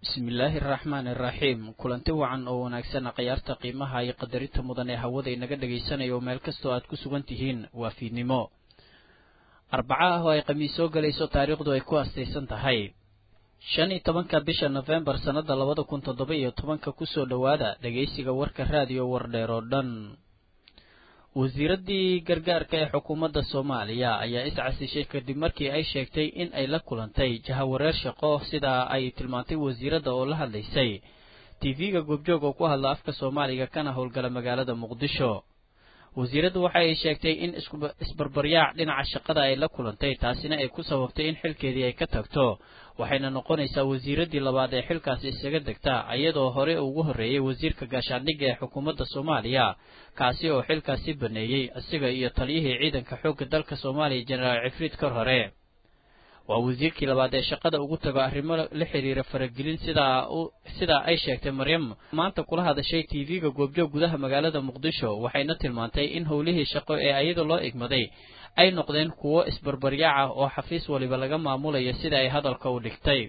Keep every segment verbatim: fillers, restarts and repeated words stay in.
bismillaahi raxmaani raxiim kulanti wacan oo wanaagsan qiyaarta qiimaha iyo qadarinta mudan ee hawada inaga dhageysanayo meel kastoo aad ku sugan tihiin waa fiidnimo arbaca ah oo ay khamiis soo galayso taariikhdu ay ku astaysan tahay shan iyo tobanka bisha November sanada labada kun toddoba iyo tobanka kusoo dhawaada dhageysiga warka raadiyo wardheer oo dhan wasiiradii gargaarka ee xukuumadda Soomaaliya ayaa iscasishay kadib markii ay sheegtay in ay la kulantay jahawareer shaqo sida ay tilmaantay wasiiradda oo la hadlaysay T V-ga goobjoog oo ku hadla afka Soomaaliga kana howlgala magaalada Muqdisho wasiiraddu waxa ay sheegtay in isbarbaryaac dhinaca shaqada ay la kulantay taasina ay ku sababtay in xilkeedii ay ka tagto waxayna noqonaysaa wasiiradii labaad ee xilkaas isaga degta iyadoo hore ugu horeeyay wasiirka gaashaandhigga ee xukuumadda Soomaaliya kaasi oo xilkaasi baneeyay asiga iyo taliyihii ciidanka xoogga dalka Soomaaliya Generaal Cifrid kor hore waa wasiirkii labaad ee shaqada ugu tago arrimo la xiriira faragelin sida sida ay sheegtay Maryam maanta kula hadashay T V-ga goobjoog gudaha magaalada Muqdisho waxayna tilmaantay in howlihii shaqo ee ayada loo igmaday ay noqdeen kuwo isbarbaryaac ah oo xafiis waliba laga maamulayo sida ay hadalka u dhigtay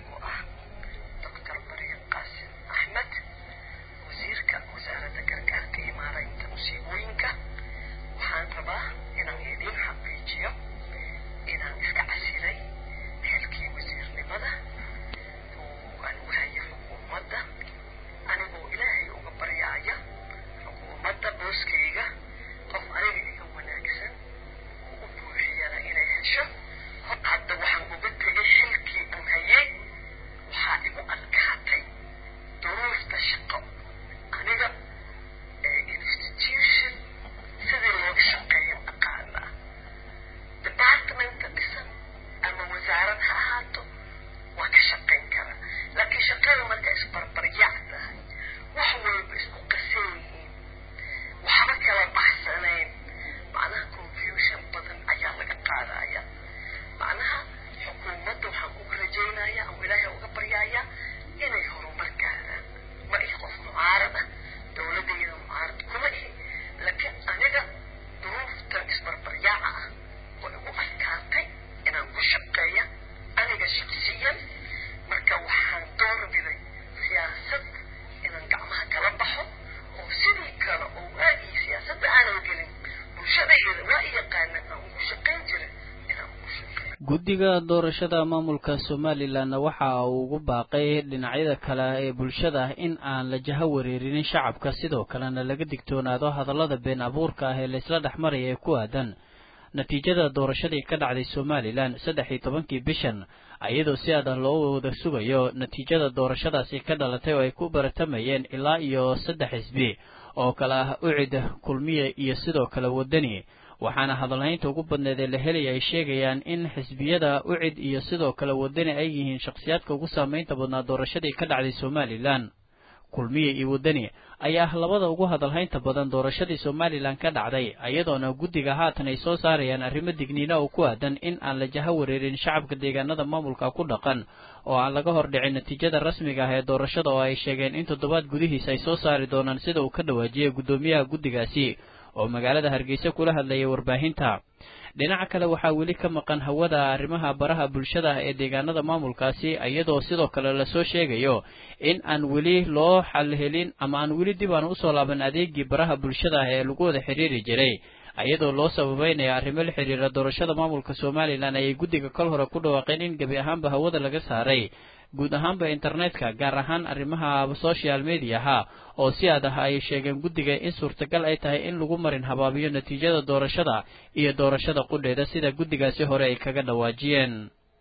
guddiga doorashada maamulka Somaliland waxa uu ugu baaqay dhinacyada kale ee bulshada in aan la jahawareerin shacabka sidoo kalena laga digtoonaado hadallada been abuurka ah ee la isla dhaxmaray ee ku aadan natiijada doorashadii ka dhacday Somaliland saddex iyo tobankii bishan ayadoo si aad loo wada sugayo natiijada doorashadaasi ka dhalatay oo ay ku baratamayeen ilaa iyo saddex xisbi oo kala ah ucid kulmiye iyo sidoo kale wadani waxaana hadalhaynta ugu badneed ee la helay ay sheegayaan in xisbiyada ucid iyo sidoo kale wadani ay yihiin shakhsiyaadka ugu saameynta badnaa doorashadii ka dhacday Somaliland kulmiye iyo wadani ayaa labada ugu hadalhaynta badan doorashadii Somaliland ka dhacday ayadoona guddiga haatan ay soo saarayaan arrimo digniino oo ku aadan in aan la jahawareerin shacabka deegaanada maamulka ku dhaqan oo aan laga hordhicin natiijada rasmiga ah ee doorashada oo ay sheegeen in toddobaad gudihiisa ay soo saari doonaan sida uu ka dhawaajiyay guddoomiyaha guddigaasi oo magaalada Hargeysa kula hadlayay warbaahinta dhinaca kale waxaa weli ka maqan hawada arrimaha baraha bulshada ee deegaanada maamulkaasi iyadoo sidoo kale la soo sheegayo in aan weli loo xal helin ama aan weli dib aan u soo laaban adeegii baraha bulshada ee lagu wada xiriiri jiray iyadoo loo sababeynaya arrimo la xiriira doorashada maamulka Somaliland ay guddiga kal hore ku dhawaaqeen in gabi ahaanba hawada laga saaray guud ahaanba internetka gaar ahaan arrimaha social media ha oo si aad ah ay sheegeen guddiga in suurtagal ay tahay in lagu marin habaabiyo natiijada doorashada iyo doorashada qudheeda sida guddigaasi hore ay kaga dhawaajiyeen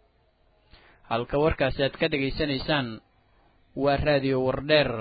halka warkaasi aad ka dhageysanaysaan waa raadiyo wardheer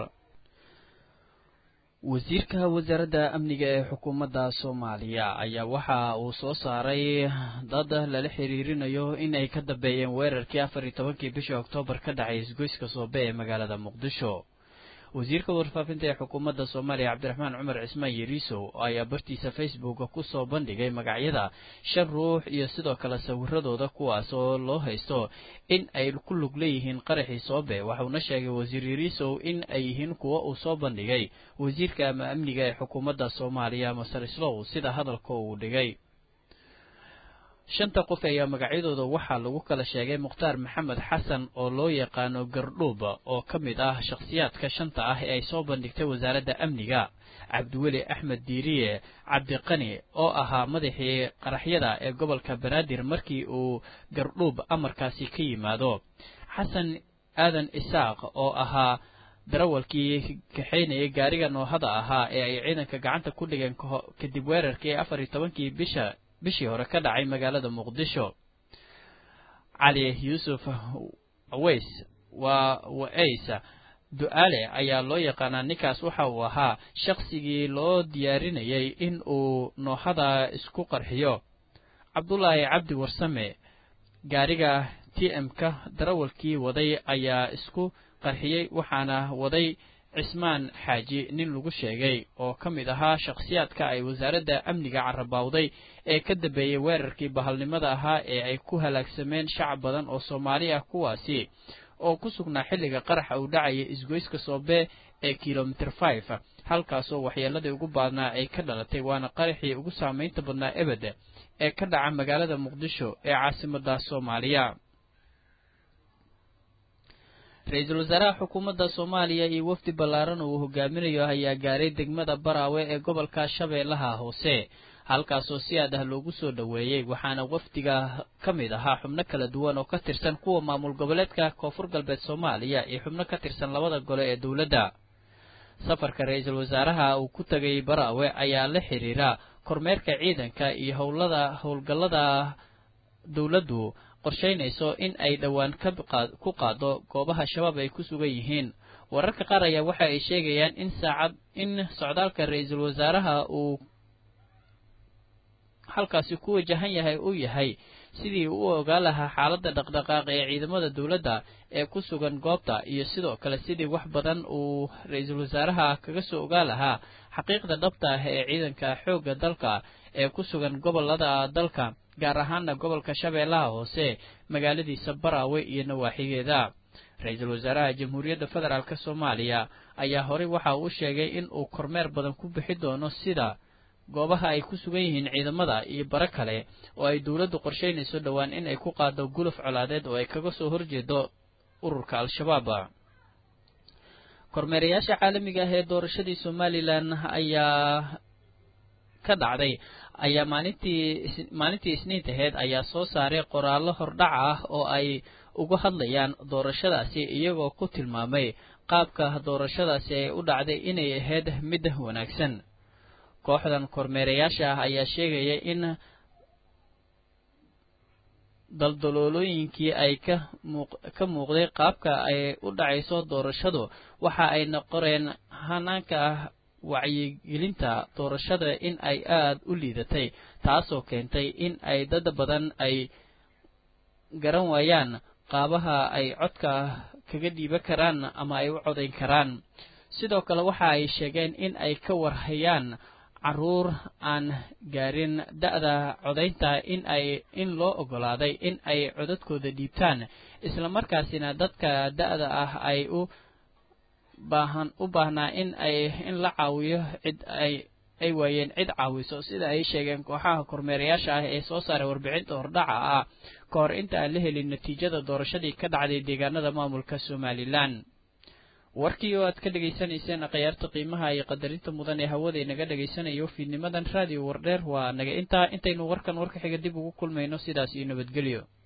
wasiirka wasaaradda amniga ee xukuumadda Soomaaliya ayaa waxa uu soo saaray dad lala xiriirinayo in ay ka dambeeyeen weerarkii afar iyo tobankii bishii Oktoobar ka dhacay isgoyska Soobe ee magaalada Muqdisho wasiirka warfaafinta ee xukuumadda Soomaaliya Cabdiraxmaan Cumar Cismaan Yariisow ayaa bartiisa Facebook ku soo bandhigay magacyada shan ruux iyo sidoo kale sawiradooda kuwaas oo loo haysto in ay ku lug leeyihiin qaraxii Soobe waxaana sheegay wasiir Yariisow in ay yihiin kuwa uu soo bandhigay wasiirka amniga ee xukuumadda Soomaaliya Masar Islow sida hadalka uu dhigay shanta qof ayaa magacyadooda waxaa lagu kala sheegay Mukhtaar Maxamed Xasan oo loo yaqaano Gardhuub oo ka mid ah shakhsiyaadka shanta ah ee ay soo bandhigtay wasaaradda amniga Cabdiweli Axmed Diiriye Cabdiqani oo ahaa madaxii qaraxyada ee gobolka Banaadir markii uu Gardhuub amarkaasi ka yimaado Xasan Aadan Isaaq oo ahaa darawalkii kaxeynayay gaariga noohada ahaa ee ay ciidanka gacanta ku dhigeen kadib weerarkii afar iyo tobankii bisha bishii hore ka dhacay magaalada Muqdisho Cali Yuusuf Aweys waa Waaysa Du'aale ayaa loo yaqaanaa ninkaas waxa uu ahaa shakhsigii loo diyaarinayay in uu noohada isku qarxiyo Cabdullaahi Cabdi Warsame gaariga T M-ka darawalkii waday ayaa isku qarxiyay waxaana waday Cismaan Xaaji nin lagu sheegay oo ka mid ahaa shakhsiyaadka ay wasaaradda amniga carabawday ee ka dambeeyay weerarkii bahalnimada ahaa ee ay ku halaagsameen shacab badan oo Soomaali ah kuwaasi oo ku sugnaa xilliga qaraxa uu dhacay isgoyska Soobe ee kilometer five halkaas oo waxyeeladii ugu baadnaa ay ka dhalatay waana qaraxii ugu saameynta badnaa ebada ee ka dhaca magaalada Muqdisho ee caasimadda Soomaaliya Ra'iisul Wasaaraha Xukuumadda Soomaaliya iyo wafdi ballaaran oo hogaaminayo ayaa gaaray degmada Baraawe ee gobolka Shabeellaha Hoose halkaas oo si aad ah loogu soo dhaweeyay waxaana wafdiga ka mid ahaa xubno kala duwan oo ka tirsan kuwa maamul goboleedka Koonfur Galbeed Soomaaliya iyo xubno ka tirsan labada gole ee dawladda safarka Ra'iisul Wasaaraha uu ku tagay Baraawe ayaa la xiriira kormeerka ciidanka iyo howlada howlgallada dawladdu qorsheynayso in ay dhawaan ka ku qaado goobaha shabaab ay ku sugan yihiin wararka qaar ayaa waxa ay sheegayaan in saacad in socdaalka Ra'iisul Wasaaraha uu halkaasi ku wajahan yahay uu yahay sidii uu ogaa lahaa xaaladda dhaqdhaqaaq ee ciidamada dawladda ee ku sugan goobta iyo sidoo kale sidii wax badan uu Ra'iisul Wasaaraha kaga soo ogaa lahaa xaqiiqda dhabta ah ee ciidanka xoogga dalka ee ku sugan gobolada dalka gaar ahaan gobolka Shabeellaha Hoose magaaladiisa Baraawe iyo nawaaxigeeda Ra'iisul Wasaaraha Jamhuuriyadda Federaalka Soomaaliya ayaa hore waxa uu sheegay in uu kormeer badan ku bixi doono sida goobaha ay ku sugan yihiin ciidamada iyo bara kale oo ay dawladdu qorsheynayso dhawaan in ay ku qaado guluf colaadeed oo ay kaga soo horjeedo ururka Al-Shabaab kormeerayaasha caalamiga ah ee doorashadii Somaliland ayaa ka dhacday ayaa maalintii maalintii Isniinta ahayd ayaa soo saaray qoraallo hordhac ah oo ay uga hadlayaan doorashadaasi iyagoo ku tilmaamay qaabka doorashadaasi ay u dhacday inay ahayd mid wanaagsan kooxdan kormeerayaasha ah ayaa sheegaya in daldaloolooyinkii ay ka muuq ka muuqday qaabka ay u dhacayso doorashadu waxa ay noqoreen hanaanka wacyigelinta doorashada in ay aad u liidatay taasoo keentay in ay dad badan ay garan waayaan qaabaha ay codka kaga dhiiban karaan ama ay u codayn karaan sidoo kale waxa ay sheegeen in ay ka warhayaan caruur aan gaarin da'da codaynta in ay in loo ogolaaday in ay codadkooda dhiibtaan isla markaasina dadka da'da ah ay u baahan u baahnaa in ay in la caawiyo cid ay ay waayeen cid caawiso sida ay sheegeen kooxaha kormeerayaasha ah ee soo saaray warbixinta hordhaca ah ka hor inta aan la helin natiijada doorashadii ka dhacday deegaanada maamulka Somaliland warkii oo aad ka dhageysanayseen aqyaarta qiimaha iyo qadarinta mudan ee hawada inaga dhageysanayo fiidnimadan raadiyo wardheer waa naga inta intaynu warkan warka xiga dib ugu kulmayno sidaas iyo nabadgelyo